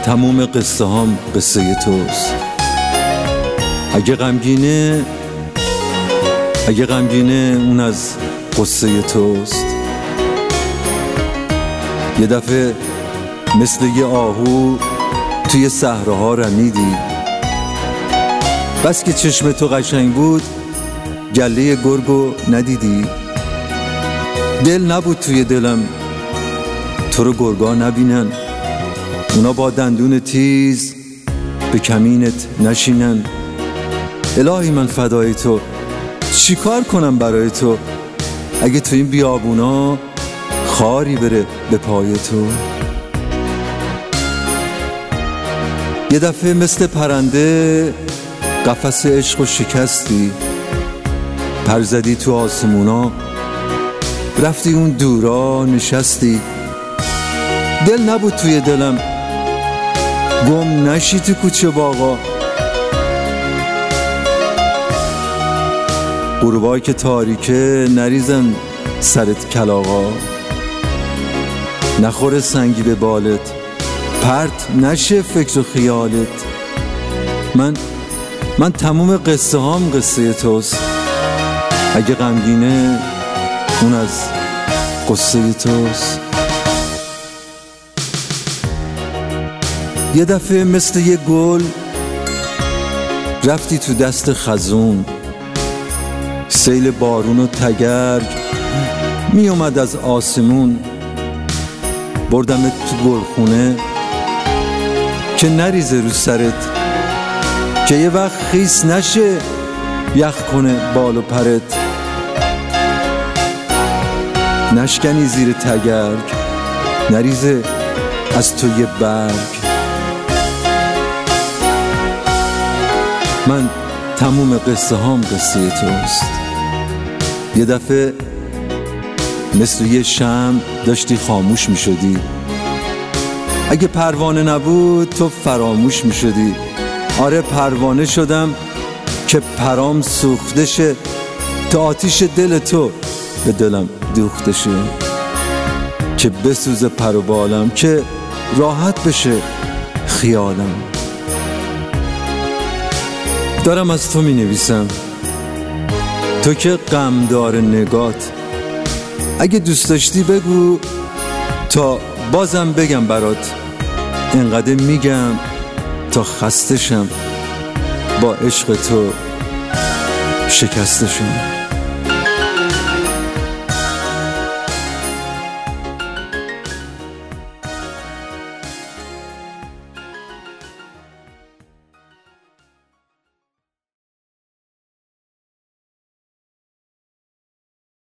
تموم قصه هام قصه توست. اگه غمگینه اون از قصه توست. یه دفعه مثل یه آهو توی صحراها رمیدی، بس که چشم تو قشنگ بود گله گرگو ندیدی. دل نبود توی دلم تو رو گرگا نبینن، اونا با دندون تیز به کمینت نشینن. الهی من فدای تو، چی کار کنم برای تو اگه تو این بیابونا خاری بره به پای تو. یه دفعه مثل پرنده قفس عشق و شکستی، پر زدی تو آسمونا، رفتی اون دورا نشستی. دل نبود توی دلم گم نشی تو کوچه باغا. غروبایی که تاریکه نریزن سرت کلاغا، نخوره سنگی به بالت، پرت نشه فکر و خیالت. من تموم قصه هام قصه توست. اگه غمگینه اون از قصه توست. یه دفعه مثل یه گل رفتی تو دست خزون، سیل بارون و تگرگ می اومد از آسمون. بردمت تو گلخونه که نریزه رو سرت، که یه وقت خیس نشه یخ کنه بال و پرت. نشکنی زیر تگرگ، نریزه از تو یه برگ. من تموم قصه هام قصه توست. یه دفعه مثل یه شمع داشتی خاموش می شدی، اگه پروانه نبود تو فراموش می شدی. آره پروانه شدم که پرام سوخته شه، تا آتیش دل تو به دلم دوخته شه، که بسوزه پر و بالم، که راحت بشه خیالم. دارم از تو می نویسم، تو که غمدار نگات. اگه دوست داشتی بگو تا بازم بگم برات. اینقدر میگم تا خسته شم، با عشق تو شکسته شم.